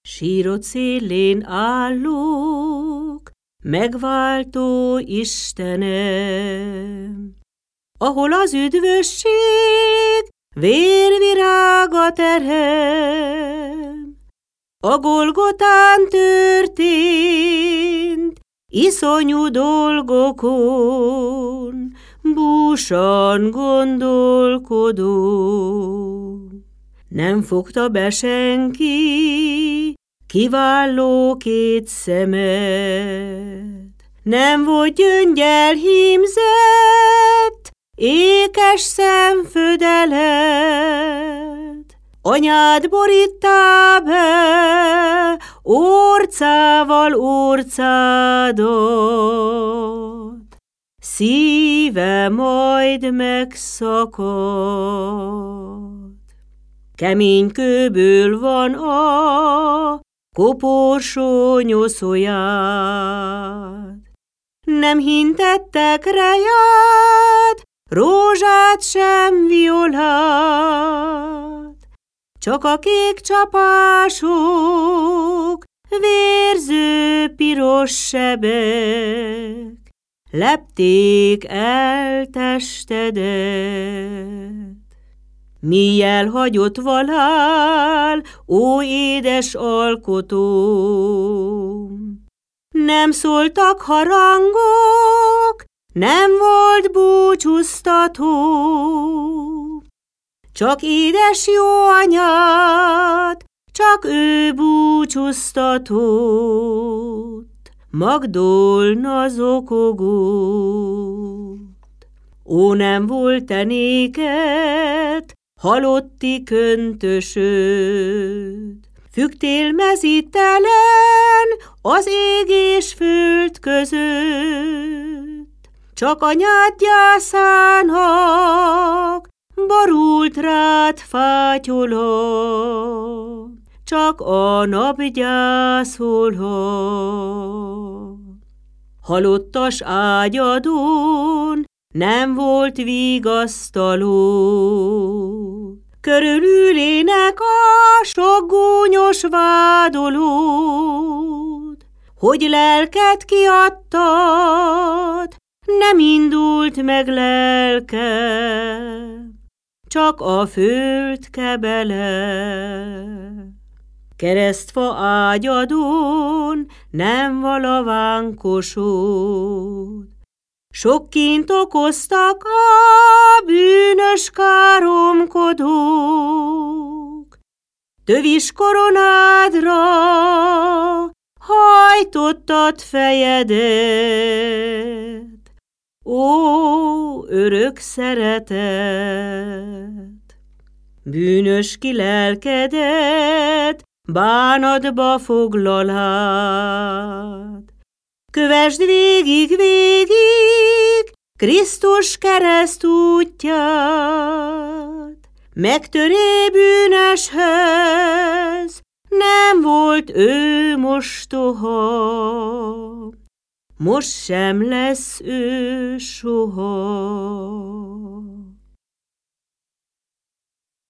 Sírod szélén állok, megváltó Istenem, ahol az üdvösség vérvirága terem. A Golgotán történt iszonyú dolgokon, búsan gondolkodom. Nem fogta be senki kiváló két szemed, nem volt gyöngyel hímzett, ékes szemfödeled. Anyád boríttá be orcával orcádat, szíve majd megszakad. Kemény kőből van a koporsó nyoszójád, nem hintettek rejád, rózsát sem violát, csak a kék csapások, vérző piros sebek lepték el testedet. Mígyel hagyott valál, ó édes alkotóm, nem szóltak harangok, nem volt búcsúztató, csak édes jó anyád, csak ő búcsúztatott, Magdolna zokogott. Ó, nem volt-e néked halotti köntösöd, fügtél mezítelen az ég és föld között, csak anyád gyászának borult rád fátyola, csak a nap gyászolhat. Halottas ágyadon nem volt vigasztaló, körülülének a sok gúnyos vádolód, hogy lelket kiadtad, nem indult meg lelke, csak a föld kebele. Keresztfa ágyadon nem valavánkosod, sok kint okoztak a bűnös káromkodók, tövis koronádra hajtottad fejedet, ó, örök szeretet! Bűnös kilelkedet bánatba foglalád, kövesd végig, Krisztus kereszt útját, megtöré bűnöshöz, nem volt ő mostoha, most sem lesz ő soha.